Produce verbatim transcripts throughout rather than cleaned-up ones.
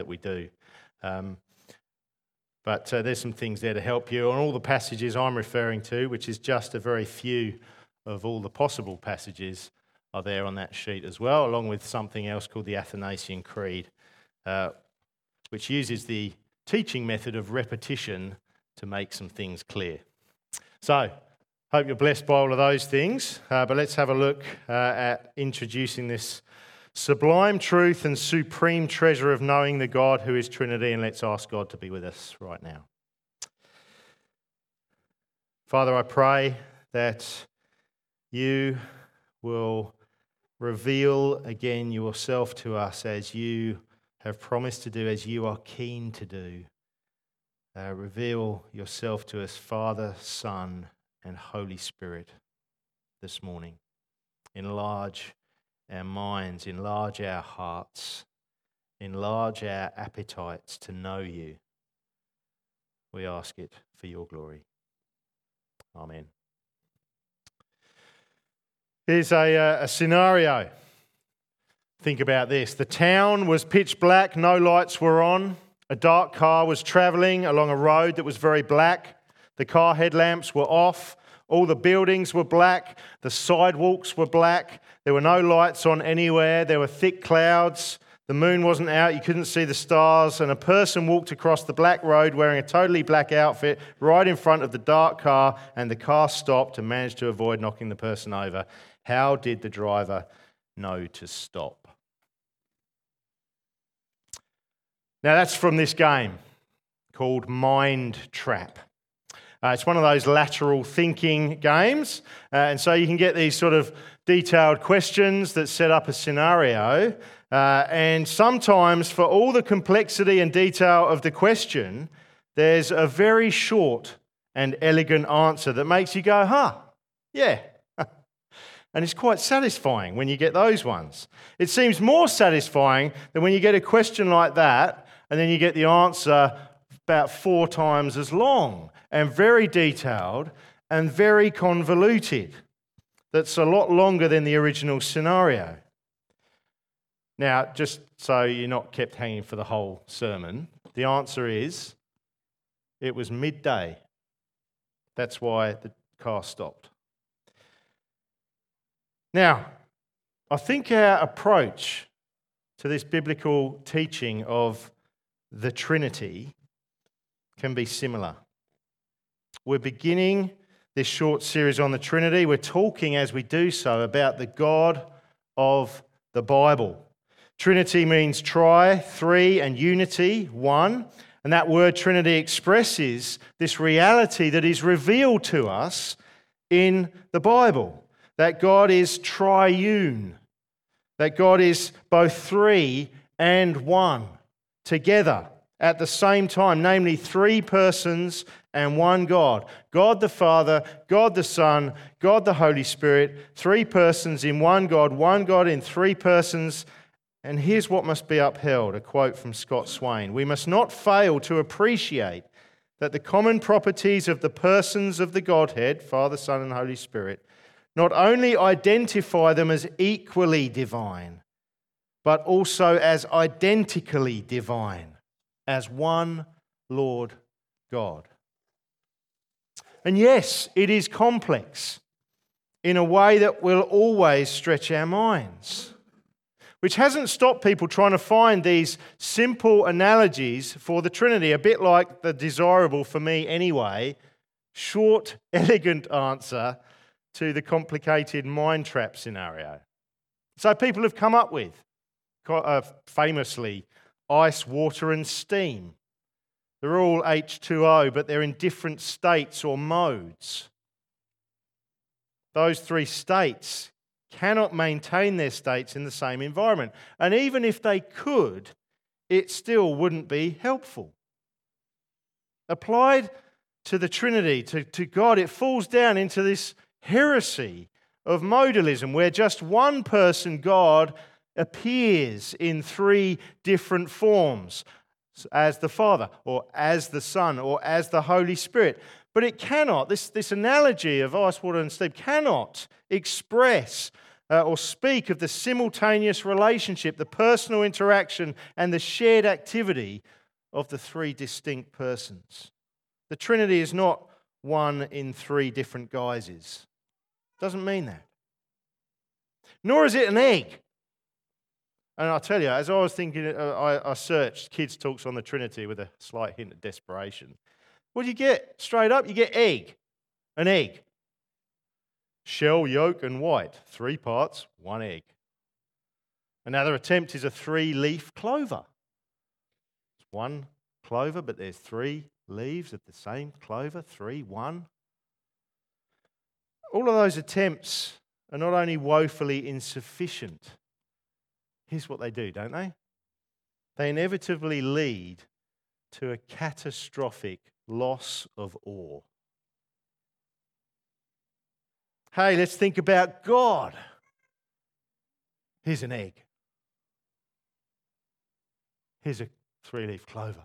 that we do. Um, but uh, there's some things there to help you on all the passages I'm referring to, which is just a very few of all the possible passages are there on that sheet as well, along with something else called the Athanasian Creed, uh, which uses the teaching method of repetition to make some things clear. So, hope you're blessed by all of those things, uh, but let's have a look uh, at introducing this sublime truth and supreme treasure of knowing the God who is Trinity, and let's ask God to be with us right now. Father, I pray that you will reveal again yourself to us as you have promised to do, as you are keen to do. Uh, reveal yourself to us, Father, Son, and Holy Spirit this morning. Enlarge our minds, enlarge our hearts, enlarge our appetites to know you. We ask it for your glory. Amen. Here's a, a scenario. Think about this. The town was pitch black, no lights were on. A dark car was travelling along a road that was very black. The car headlamps were off. All the buildings were black. The sidewalks were black. There were no lights on anywhere. There were thick clouds. The moon wasn't out. You couldn't see the stars. And a person walked across the black road wearing a totally black outfit right in front of the dark car, and the car stopped and managed to avoid knocking the person over. How did the driver know to stop? Now, that's from this game called Mind Trap. Uh, it's one of those lateral thinking games, uh, and so you can get these sort of detailed questions that set up a scenario, uh, and sometimes for all the complexity and detail of the question, there's a very short and elegant answer that makes you go, huh, yeah. And it's quite satisfying when you get those ones. It seems more satisfying than when you get a question like that and then you get the answer about four times as long and very detailed and very convoluted. That's a lot longer than the original scenario. Now, just so you're not kept hanging for the whole sermon, the answer is it was midday. That's why the car stopped. Now, I think our approach to this biblical teaching of the Trinity can be similar. We're beginning this short series on the Trinity. We're talking as we do so about the God of the Bible. Trinity means tri, three, and unity, one. And that word Trinity expresses this reality that is revealed to us in the Bible. That God is triune, that God is both three and one together at the same time, namely three persons and one God. God the Father, God the Son, God the Holy Spirit, three persons in one God, one God in three persons. And here's what must be upheld, a quote from Scott Swain. We must not fail to appreciate that the common properties of the persons of the Godhead, Father, Son, and Holy Spirit, not only identify them as equally divine, but also as identically divine, as one Lord God. And yes, it is complex in a way that will always stretch our minds, which hasn't stopped people trying to find these simple analogies for the Trinity, a bit like the desirable, for me anyway, short, elegant answer to the complicated mind trap scenario. So people have come up with, uh, famously, ice, water and steam. They're all H two O, but they're in different states or modes. Those three states cannot maintain their states in the same environment. And even if they could, it still wouldn't be helpful. Applied to the Trinity, to, to God, it falls down into this heresy of modalism, where just one person, God, appears in three different forms, as the Father, or as the Son, or as the Holy Spirit. But it cannot, this, this analogy of ice, water, and steam cannot express uh, or speak of the simultaneous relationship, the personal interaction, and the shared activity of the three distinct persons. The Trinity is not one in three different guises. Doesn't mean that. Nor is it an egg. And I'll tell you, as I was thinking, uh, I, I searched kids' talks on the Trinity with a slight hint of desperation. What do you get? Straight up, you get egg. An egg. Shell, yolk, and white. Three parts, one egg. Another attempt is a three-leaf clover. It's one clover, but there's three leaves of the same clover. Three, one. All of those attempts are not only woefully insufficient. Here's what they do, don't they? They inevitably lead to a catastrophic loss of awe. Hey, let's think about God. Here's an egg. Here's a three-leaf clover.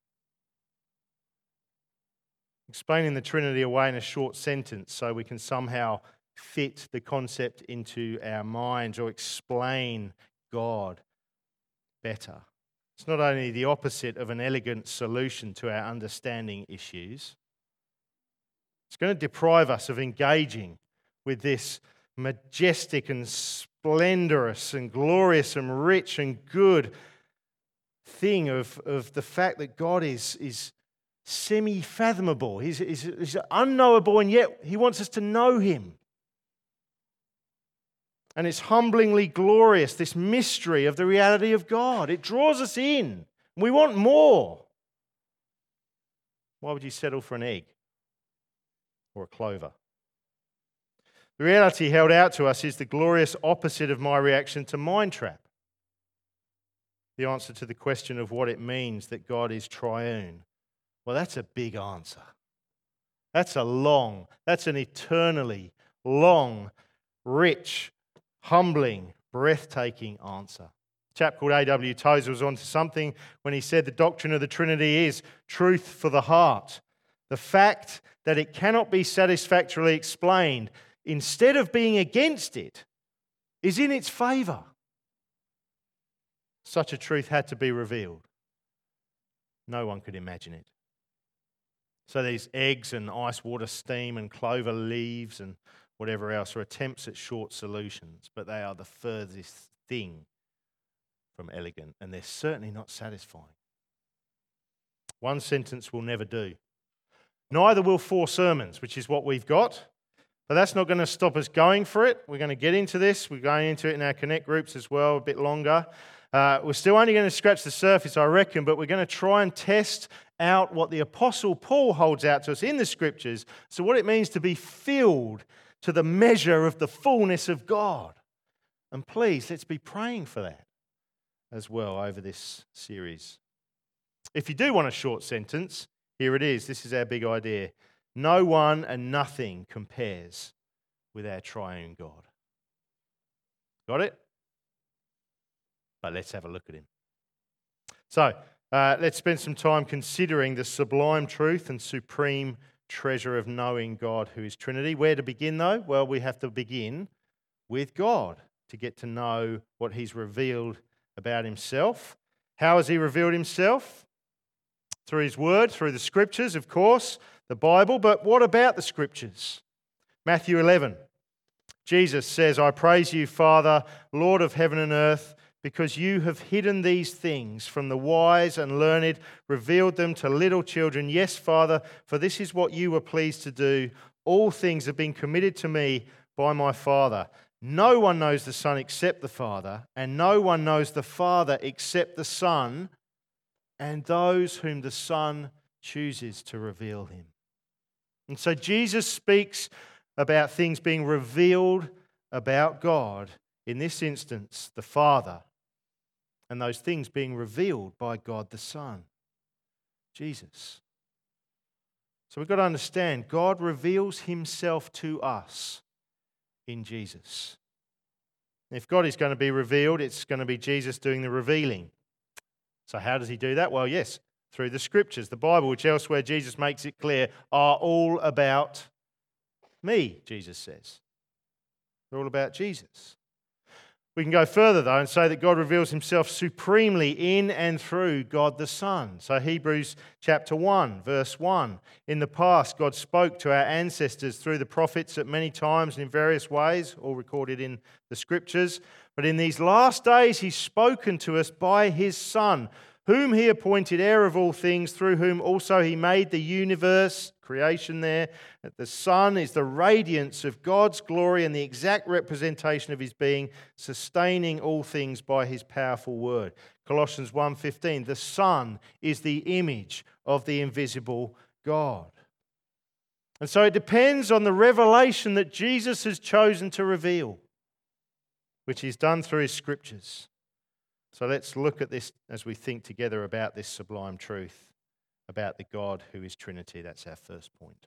Explaining the Trinity away in a short sentence so we can somehow fit the concept into our minds or explain God better. It's not only the opposite of an elegant solution to our understanding issues, it's going to deprive us of engaging with this majestic and splendorous and glorious and rich and good thing of, of the fact that God is, is semi-fathomable. He's, he's, he's unknowable, and yet He wants us to know Him. And it's humblingly glorious, this mystery of the reality of God. It draws us in. We want more. Why would you settle for an egg or a clover? The reality held out to us is the glorious opposite of my reaction to Mind Trap. The answer to the question of what it means that God is triune. Well, that's a big answer. That's a long, that's an eternally long, rich, humbling, breathtaking answer. A chap called A W Tozer was onto something when he said the doctrine of the Trinity is truth for the heart. The fact that it cannot be satisfactorily explained, instead of being against it, is in its favour. Such a truth had to be revealed. No one could imagine it. So these eggs and ice water steam and clover leaves and whatever else are attempts at short solutions, but they are the furthest thing from elegant, and they're certainly not satisfying. One sentence will never do. Neither will four sermons, which is what we've got. But that's not going to stop us going for it. We're going to get into this. We're going into it in our Connect groups as well, a bit longer. Uh, we're still only going to scratch the surface, I reckon, but we're going to try and test out what the Apostle Paul holds out to us in the Scriptures, so what it means to be filled to the measure of the fullness of God. And please, let's be praying for that as well over this series. If you do want a short sentence, here it is. This is our big idea. No one and nothing compares with our triune God. Got it? But let's have a look at Him. So, uh, let's spend some time considering the sublime truth and supreme treasure of knowing God, who is Trinity. Where to begin, though? Well, we have to begin with God to get to know what He's revealed about Himself. How has He revealed Himself? Through His Word, through the Scriptures, of course, the Bible. But what about the Scriptures? Matthew eleven. Jesus says, I praise you, Father, Lord of heaven and earth, because you have hidden these things from the wise and learned, revealed them to little children. Yes, Father, for this is what you were pleased to do. All things have been committed to me by my Father. No one knows the Son except the Father, and no one knows the Father except the Son, and those whom the Son chooses to reveal Him. And so Jesus speaks about things being revealed about God, in this instance, the Father, and those things being revealed by God the Son, Jesus. So we've got to understand, God reveals Himself to us in Jesus. If God is going to be revealed, it's going to be Jesus doing the revealing. So how does He do that? Well, yes, through the Scriptures. The Bible, which elsewhere Jesus makes it clear, are all about me, Jesus says. They're all about Jesus. We can go further, though, and say that God reveals himself supremely in and through God the Son. So Hebrews chapter one, verse one. In the past, God spoke to our ancestors through the prophets at many times and in various ways, all recorded in the Scriptures. But in these last days, he's spoken to us by his Son, whom he appointed heir of all things, through whom also he made the universe, creation there. That the Son is the radiance of God's glory and the exact representation of his being, sustaining all things by his powerful word. Colossians one fifteen, the Son is the image of the invisible God. And so it depends on the revelation that Jesus has chosen to reveal, which he's done through his Scriptures. So let's look at this as we think together about this sublime truth about the God who is Trinity. That's our first point.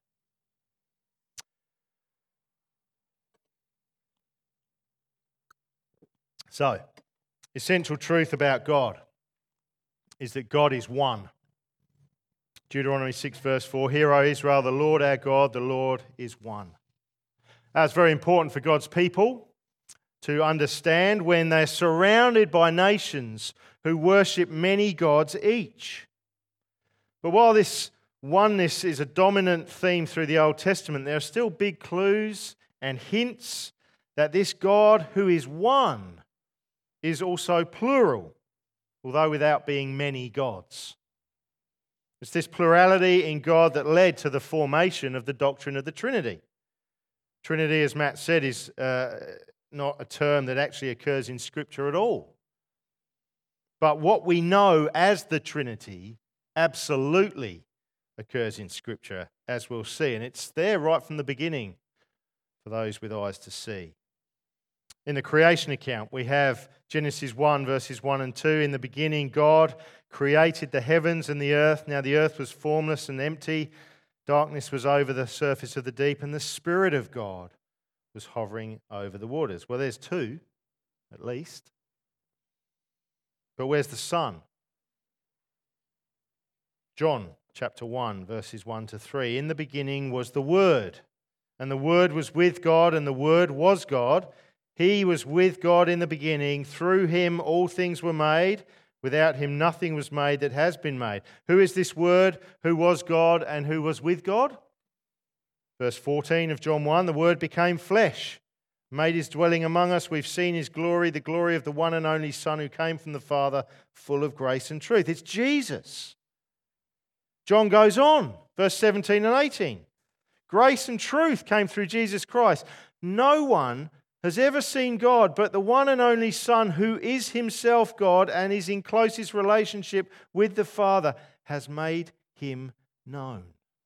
So, essential truth about God is that God is one. Deuteronomy six verse four, Hear, O Israel, the Lord our God, the Lord is one. That's very important for God's people to understand when they're surrounded by nations who worship many gods each. But while this oneness is a dominant theme through the Old Testament, there are still big clues and hints that this God who is one is also plural, although without being many gods. It's this plurality in God that led to the formation of the doctrine of the Trinity. Trinity, as Matt said, is uh, not a term that actually occurs in Scripture at all. But what we know as the Trinity absolutely occurs in Scripture, as we'll see. And it's there right from the beginning for those with eyes to see. In the creation account, we have Genesis one, verses one and two. In the beginning, God created the heavens and the earth. Now the earth was formless and empty. Darkness was over the surface of the deep, and the Spirit of God was hovering over the waters. Well, there's two, at least. But where's the Son? John chapter one, verses one to three. In the beginning was the Word, and the Word was with God, and the Word was God. He was with God in the beginning. Through him all things were made. Without him nothing was made that has been made. Who is this Word who was God and who was with God? Verse fourteen of John one, the Word became flesh, made his dwelling among us. We've seen his glory, the glory of the one and only Son who came from the Father, full of grace and truth. It's Jesus. John goes on, verse seventeen and eighteen. Grace and truth came through Jesus Christ. No one has ever seen God but the one and only Son, who is himself God and is in closest relationship with the Father, has made him known.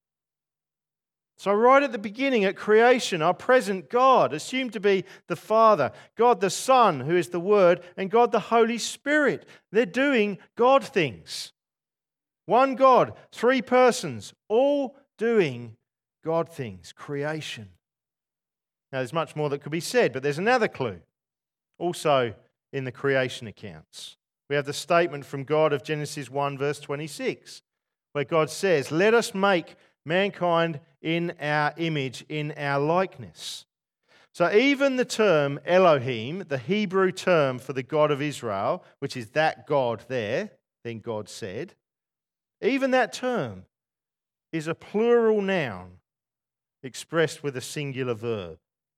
So right at the beginning, at creation, our present God, assumed to be the Father, God the Son, who is the Word, and God the Holy Spirit. They're doing God things. One God, three persons, all doing God things, creation. Now, there's much more that could be said, but there's another clue, also in the creation accounts. We have the statement from God of Genesis one, verse twenty-six, where God says, "Let us make mankind in our image, in our likeness." So even the term Elohim, the Hebrew term for the God of Israel, which is that God there, then God said, even that term is a plural noun expressed with a singular verb.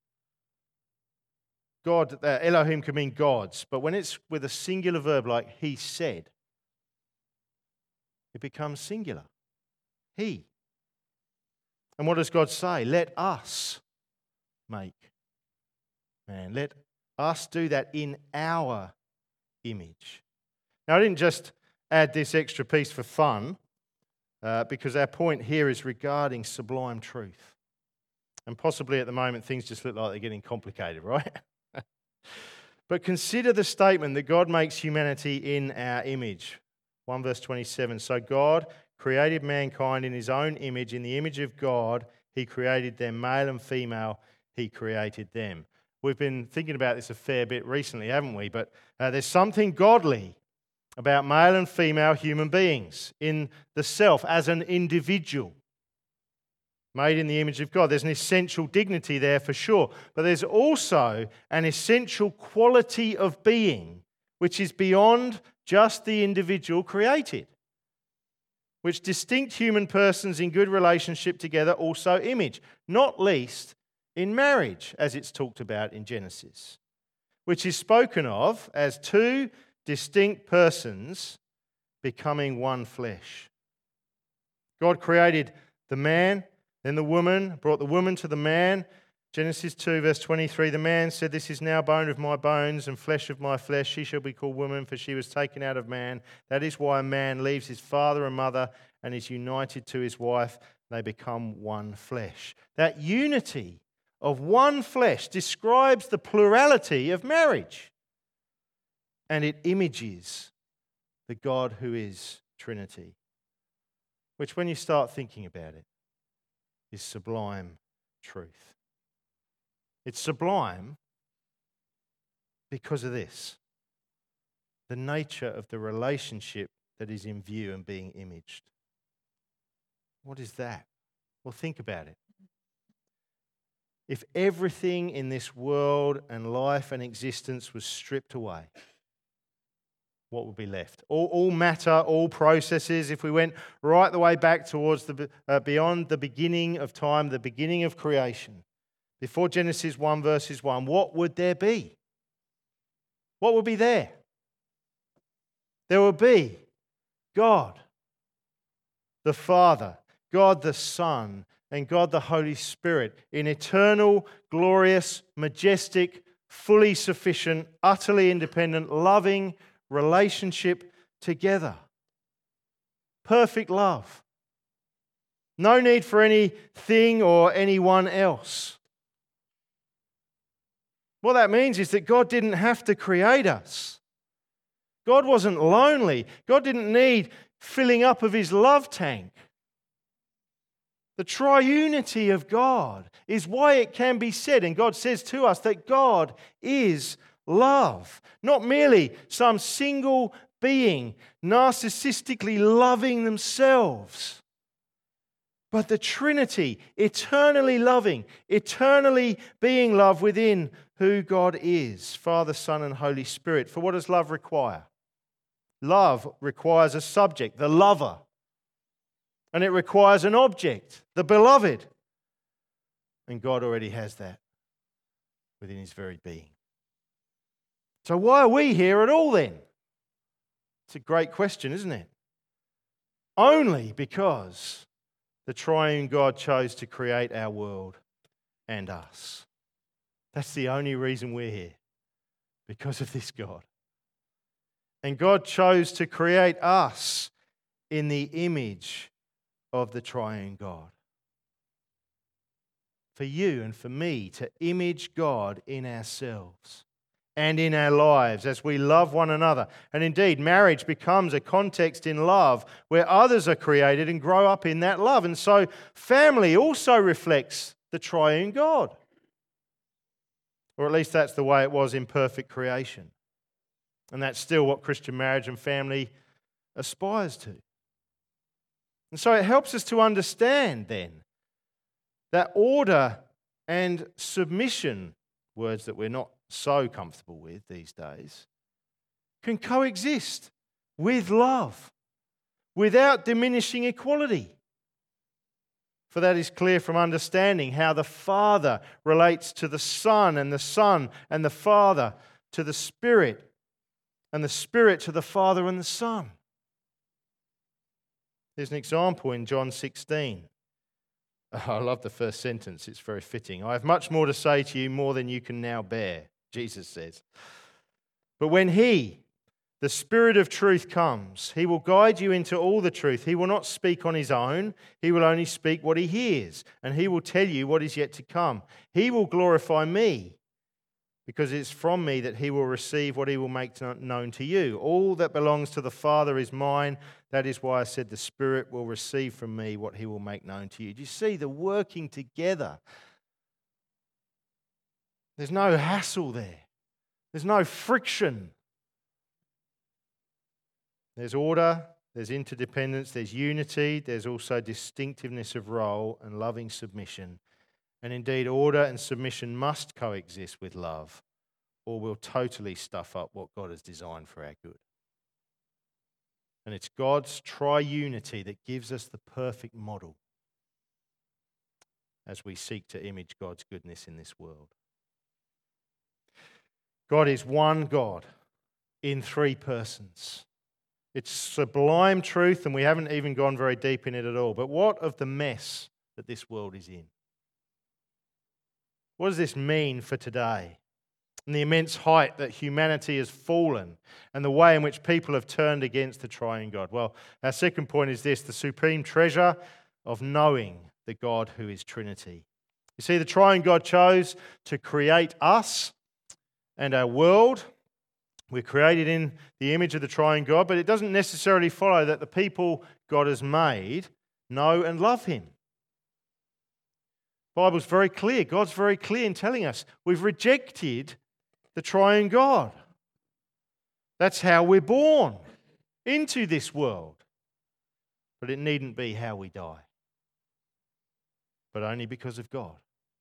God, uh, Elohim can mean gods, but when it's with a singular verb like he said, it becomes singular. He. And what does God say? Let us make man. Let us do that in our image. Now, I didn't just add this extra piece for fun, uh, because our point here is regarding sublime truth. And possibly at the moment things just look like they're getting complicated, right? But consider the statement that God makes humanity in our image. one verse twenty-seven, so God created mankind in his own image. In the image of God, he created them, male and female, he created them. We've been thinking about this a fair bit recently, haven't we? But uh, there's something godly about male and female human beings in the self as an individual. made in the image of God. There's an essential dignity there for sure, but there's also an essential quality of being which is beyond just the individual created, which distinct human persons in good relationship together also image, not least in marriage, as it's talked about in Genesis, which is spoken of as two distinct persons becoming one flesh. God created the man, then the woman, brought the woman to the man. Genesis two, verse twenty-three, the man said, "This is now bone of my bones and flesh of my flesh. She shall be called woman, for she was taken out of man. That is why a man leaves his father and mother and is united to his wife. They become one flesh." That unity of one flesh describes the plurality of marriage, and it images the God who is Trinity, which, when you start thinking about it, is sublime truth. It's sublime because of this, the nature of the relationship that is in view and being imaged. What is that? Well, think about it. If everything in this world and life and existence was stripped away, what would be left? All, all matter, all processes, if we went right the way back towards the uh, beyond the beginning of time, the beginning of creation, before Genesis one verses one, what would there be? What would be there? There would be God, the Father, God the Son, and God the Holy Spirit in eternal, glorious, majestic, fully sufficient, utterly independent, loving relationship together. Perfect love. No need for anything or anyone else. What that means is that God didn't have to create us. God wasn't lonely. God didn't need filling up of his love tank. The triunity of God is why it can be said, and God says to us, that God is love. Not merely some single being narcissistically loving themselves, but the Trinity, eternally loving, eternally being love within who God is, Father, Son, and Holy Spirit. For what does love require? Love requires a subject, the lover. And it requires an object, the beloved. And God already has that within his very being. So why are we here at all then? It's a great question, isn't it? Only because the triune God chose to create our world and us. That's the only reason we're here, because of this God. And God chose to create us in the image of the triune God. For you and for me to image God in ourselves and in our lives as we love one another. And indeed, marriage becomes a context in love where others are created and grow up in that love. And so family also reflects the triune God. Or at least that's the way it was in perfect creation. And that's still what Christian marriage and family aspires to. And so it helps us to understand then that order and submission, words that we're not so comfortable with these days, can coexist with love without diminishing equality. For that is clear from understanding how the Father relates to the Son, and the Son and the Father to the Spirit, and the Spirit to the Father and the Son. There's an example in John sixteen. Oh, I love the first sentence. It's very fitting. "I have much more to say to you, more than you can now bear," Jesus says. "But when He, the Spirit of truth, comes, He will guide you into all the truth. He will not speak on His own. He will only speak what He hears, and He will tell you what is yet to come. He will glorify me, because it's from me that He will receive what He will make known to you. All that belongs to the Father is mine. That is why I said the Spirit will receive from me what He will make known to you." Do you see the working together? There's no hassle there. There's no friction. There's order there's interdependence, there's unity, there's also distinctiveness of role and loving submission. And indeed, order and submission must coexist with love, or we'll totally stuff up what God has designed for our good. And it's God's triunity that gives us the perfect model as we seek to image God's goodness in this world. God is one God in three persons. It's sublime truth, and we haven't even gone very deep in it at all. But what of the mess that this world is in? What does this mean for today? And the immense height that humanity has fallen and the way in which people have turned against the triune God. Well, our second point is this: the supreme treasure of knowing the God who is Trinity. You see, the triune God chose to create us and our world. We're created in the image of the triune God, but it doesn't necessarily follow that the people God has made know and love him. The Bible's very clear. God's very clear in telling us we've rejected the triune God. That's how we're born into this world. But it needn't be how we die. But only because of God.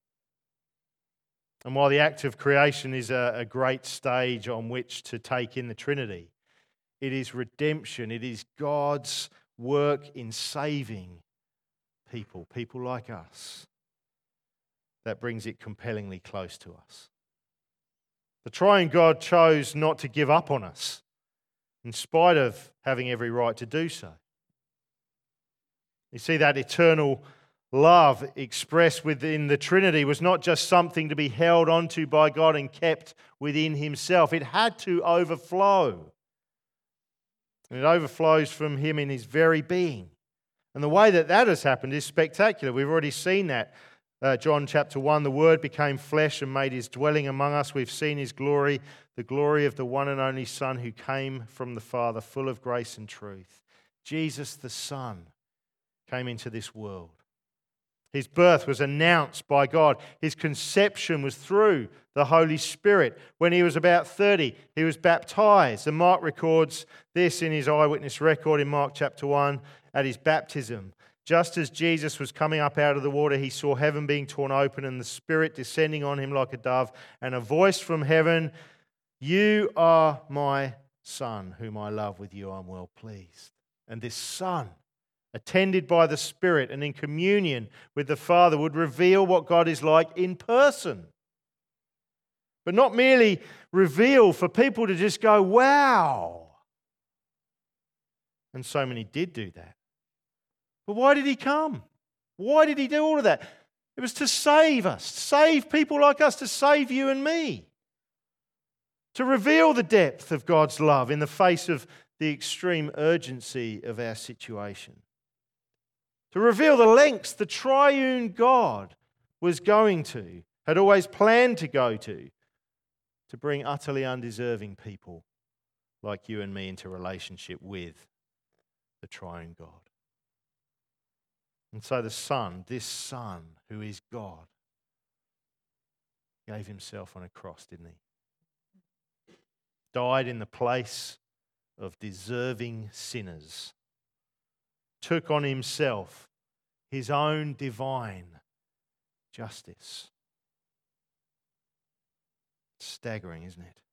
And while the act of creation is a, a great stage on which to take in the Trinity, it is redemption. It is God's work in saving people, people like us, that brings it compellingly close to us. The triune God chose not to give up on us, in spite of having every right to do so. You see, that eternal love expressed within the Trinity was not just something to be held onto by God and kept within himself. It had to overflow. And it overflows from him in his very being. And the way that that has happened is spectacular. We've already seen that. Uh, John chapter one, the Word became flesh and made his dwelling among us. We've seen his glory, the glory of the one and only Son who came from the Father, full of grace and truth. Jesus the Son came into this world. His birth was announced by God. His conception was through the Holy Spirit. When he was about thirty, he was baptized. And Mark records this in his eyewitness record in Mark chapter one at his baptism. Just as Jesus was coming up out of the water, he saw heaven being torn open and the Spirit descending on him like a dove, and a voice from heaven, "You are my Son, whom I love. With you I'm well pleased." And this Son, attended by the Spirit and in communion with the Father, would reveal what God is like in person. But not merely reveal for people to just go, wow. And so many did do that. But why did he come? Why did he do all of that? It was to save us, save people like us, to save you and me. To reveal the depth of God's love in the face of the extreme urgency of our situation. To reveal the lengths the triune God was going to, had always planned to go to, to bring utterly undeserving people like you and me into relationship with the triune God. And so the Son, this Son who is God, gave himself on a cross, didn't he? Died in the place of deserving sinners. Took on himself his own divine justice. Staggering, isn't it?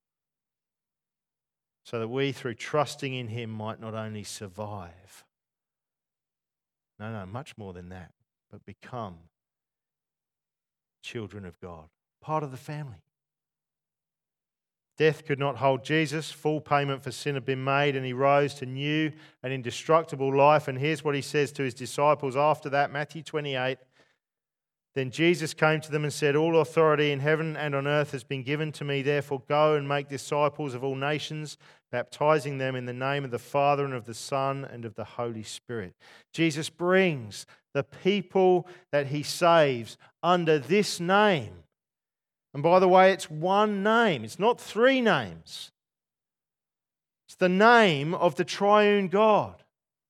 So that we, through trusting in him, might not only survive, no, no, much more than that, but become children of God, part of the family. Death could not hold Jesus. Full payment for sin had been made, and he rose to new and indestructible life. And here's what he says to his disciples after that, Matthew twenty-eight. Then Jesus came to them and said, "All authority in heaven and on earth has been given to me. Therefore go and make disciples of all nations, baptizing them in the name of the Father and of the Son and of the Holy Spirit." Jesus brings the people that he saves under this name. And by the way, it's one name. It's not three names. It's the name of the triune God.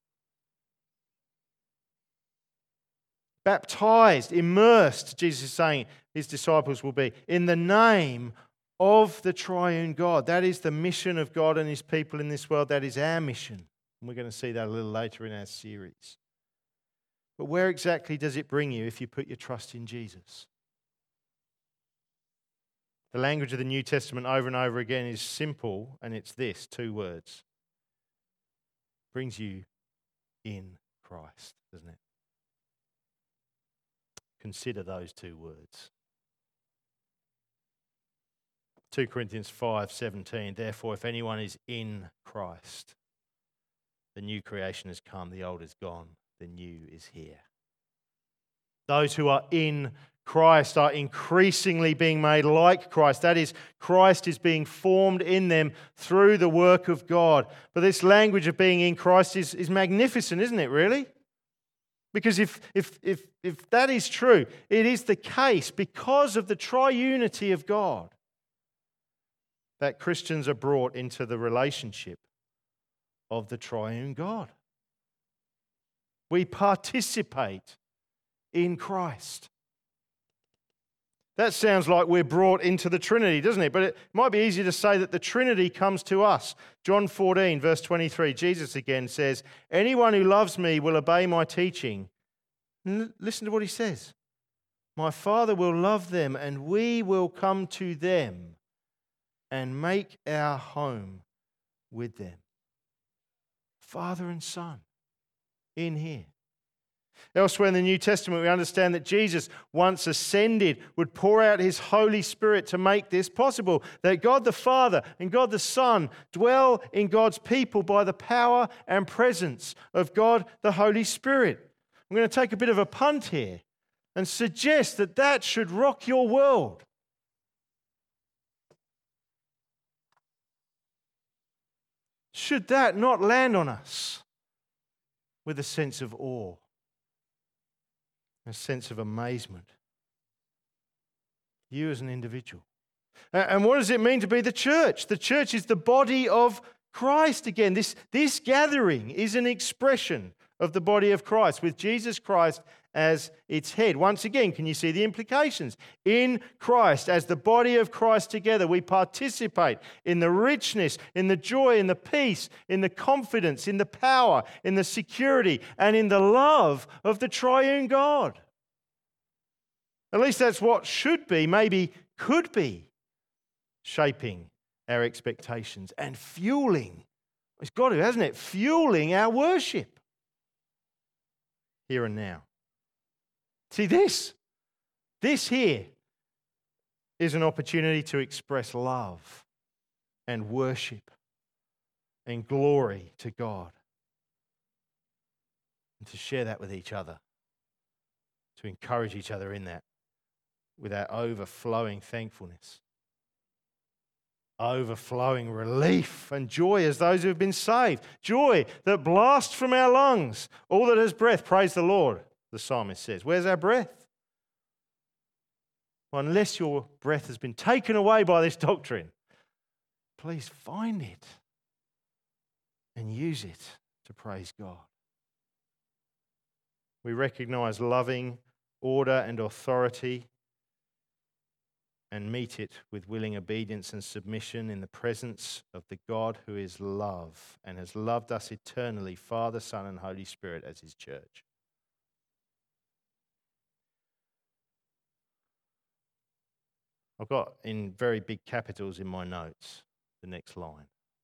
Baptized, immersed, Jesus is saying his disciples will be, in the name of the triune God. That is the mission of God and his people in this world. That is our mission. And we're going to see that a little later in our series. But where exactly does it bring you if you put your trust in Jesus? The language of the New Testament over and over again is simple, and it's this, two words. Brings you in Christ, doesn't it? Consider those two words. two Corinthians five seventeen, therefore if anyone is in Christ, the new creation has come, the old is gone, the new is here. Those who are in Christ are increasingly being made like Christ. That is, Christ is being formed in them through the work of God. But this language of being in Christ is, is magnificent, isn't it, really? Because if, if, if, if that is true, it is the case because of the triunity of God that Christians are brought into the relationship of the triune God. We participate in Christ. That sounds like we're brought into the Trinity, doesn't it? But it might be easier to say that the Trinity comes to us. John fourteen, verse twenty-three, Jesus again says, anyone who loves me will obey my teaching. L- listen to what he says. My Father will love them, and we will come to them and make our home with them. Father and Son in here. Elsewhere in the New Testament, we understand that Jesus, once ascended, would pour out his Holy Spirit to make this possible, that God the Father and God the Son dwell in God's people by the power and presence of God the Holy Spirit. I'm going to take a bit of a punt here and suggest that that should rock your world. Should that not land on us with a sense of awe? A sense of amazement. You as an individual. And what does it mean to be the church? The church is the body of Christ again. This, this gathering is an expression of the body of Christ with Jesus Christ as its head. Once again, can you see the implications? In Christ, as the body of Christ together, we participate in the richness, in the joy, in the peace, in the confidence, in the power, in the security, and in the love of the triune God. At least that's what should be, maybe could be, shaping our expectations and fueling, it's got to, hasn't it? Fueling our worship here and now. See, this, this here is an opportunity to express love and worship and glory to God and to share that with each other, to encourage each other in that with our overflowing thankfulness, overflowing relief and joy as those who have been saved, joy that blasts from our lungs. All that has breath, praise the Lord. The psalmist says, where's our breath? Well, unless your breath has been taken away by this doctrine, please find it and use it to praise God. We recognize loving order and authority and meet it with willing obedience and submission in the presence of the God who is love and has loved us eternally, Father, Son, and Holy Spirit as his church. I've got in very big capitals in my notes the next line.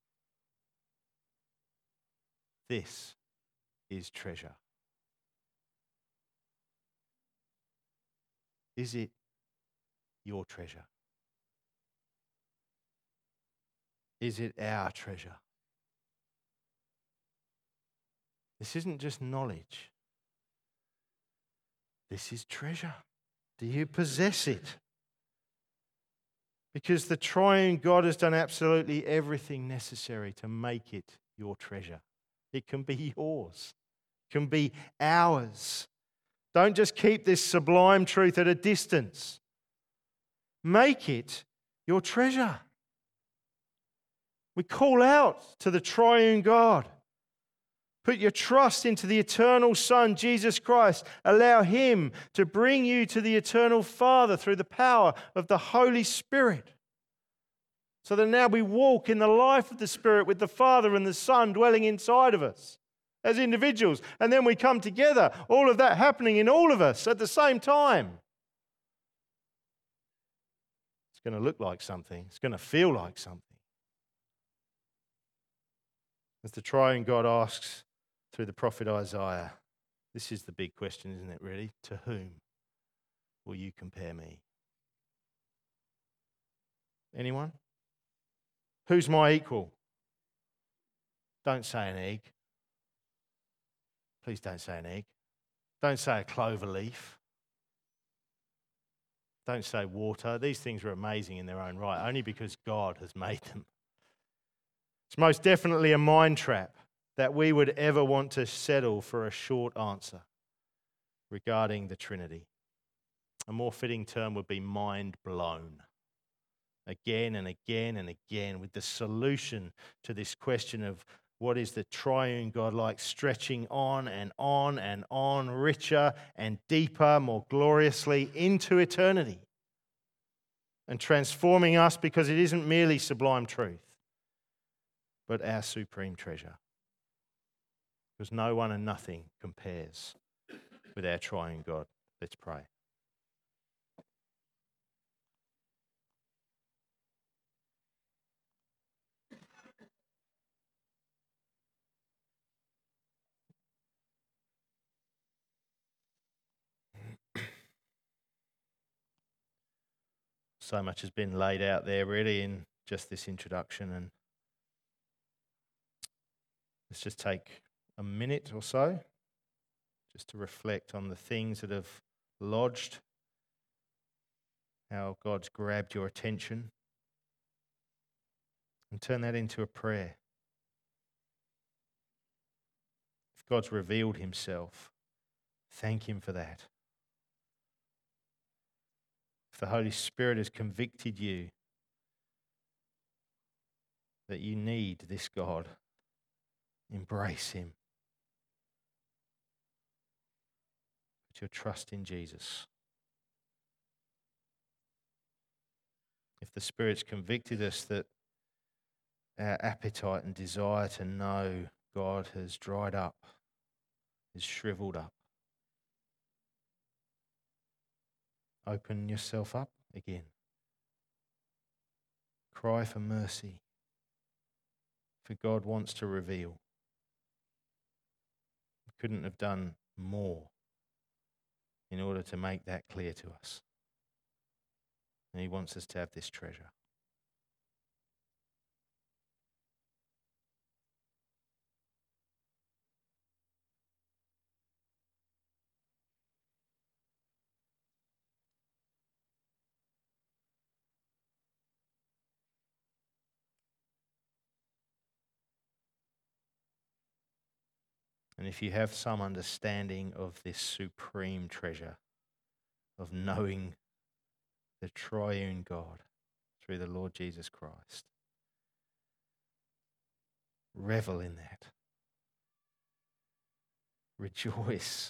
This is treasure. Is it your treasure? Is it our treasure? This isn't just knowledge. This is treasure. Do you possess it? Because the triune God has done absolutely everything necessary to make it your treasure. It can be yours. It can be ours. Don't just keep this sublime truth at a distance. Make it your treasure. We call out to the triune God. Put your trust into the eternal Son, Jesus Christ. Allow him to bring you to the eternal Father through the power of the Holy Spirit. so that now we walk in the life of the Spirit with the Father and the Son dwelling inside of us as individuals. And then we come together, all of that happening in all of us at the same time. It's going to look like something. It's going to feel like something. As the triune God asks through the prophet Isaiah, this is the big question, isn't it, really? To whom will you compare me? Anyone? Who's my equal? Don't say an egg. Please don't say an egg. Don't say a clover leaf. Don't say water. These things are amazing in their own right, only because God has made them. It's most definitely a mind trap that we would ever want to settle for a short answer regarding the Trinity. A more fitting term would be mind blown. Again and again and again, with the solution to this question of what is the triune God like, stretching on and on and on, richer and deeper, more gloriously into eternity, and transforming us because it isn't merely sublime truth, but our supreme treasure. Because no one and nothing compares with our triune God. Let's pray. So much has been laid out there really in just this introduction, and let's just take a minute or so just to reflect on the things that have lodged, how God's grabbed your attention, and turn that into a prayer. If God's revealed himself, thank him for that. If the Holy Spirit has convicted you that you need this God, embrace him. Put your trust in Jesus. If the Spirit's convicted us that our appetite and desire to know God has dried up, is shriveled up, open yourself up again. Cry for mercy, for God wants to reveal. We couldn't have done more in order to make that clear to us. And he wants us to have this treasure. And if you have some understanding of this supreme treasure, of knowing the triune God through the Lord Jesus Christ, revel in that. Rejoice.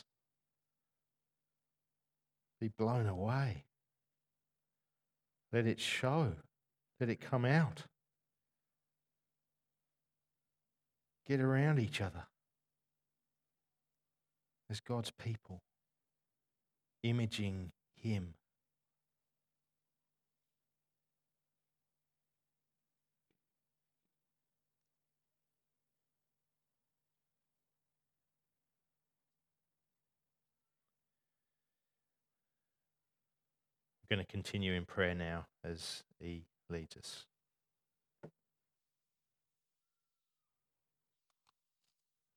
Be blown away. Let it show. Let it come out. Get around each other as God's people, imaging him. We're going to continue in prayer now as he leads us.